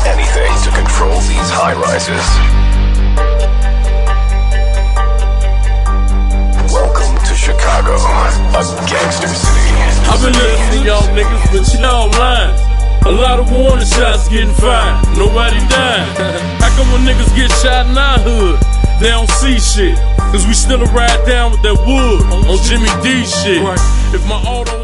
anything to control these high-rises. Welcome to Chicago, a gangster city. I've been listening to y'all niggas, but y'all lying. A lot of warning shots getting fired, nobody dying. How come when niggas get shot in our hood, they don't see shit? Cause we still ride down with that wood on Jimmy D shit. If my auto